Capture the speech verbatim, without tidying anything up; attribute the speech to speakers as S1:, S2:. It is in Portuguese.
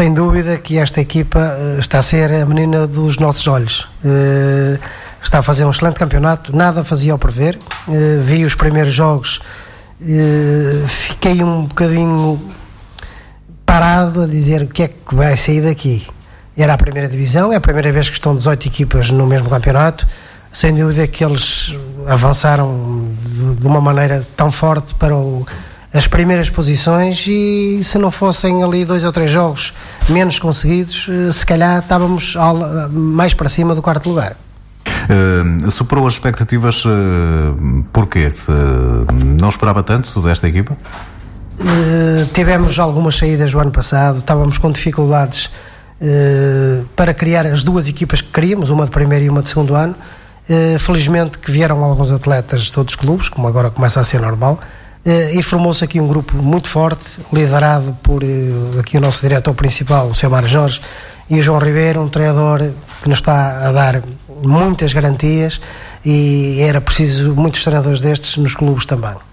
S1: sem dúvida que esta equipa está a ser a menina dos nossos olhos. Está a fazer um excelente campeonato, nada fazia ao prever. Vi os primeiros jogos, fiquei um bocadinho parado a dizer o que é que vai sair daqui. Era a primeira divisão, é a primeira vez que estão dezoito equipas no mesmo campeonato. Sem dúvida que eles avançaram de, de uma maneira tão forte para o, as primeiras posições, e se não fossem ali dois ou três jogos menos conseguidos, se calhar estávamos ao, mais para cima do quarto lugar.
S2: Uh, superou as expectativas, uh, porquê? Uh, não esperava tanto desta equipa?
S1: Uh, tivemos algumas saídas do ano passado, estávamos com dificuldades uh, para criar as duas equipas que queríamos, uma de primeiro e uma de segundo ano. Uh, felizmente que vieram alguns atletas de todos os clubes, como agora começa a ser normal, uh, e formou-se aqui um grupo muito forte, liderado por uh, aqui o nosso diretor principal, o senhor Mário Jorge, e o João Ribeiro, um treinador que nos está a dar muitas garantias, e era preciso muitos treinadores destes nos clubes também.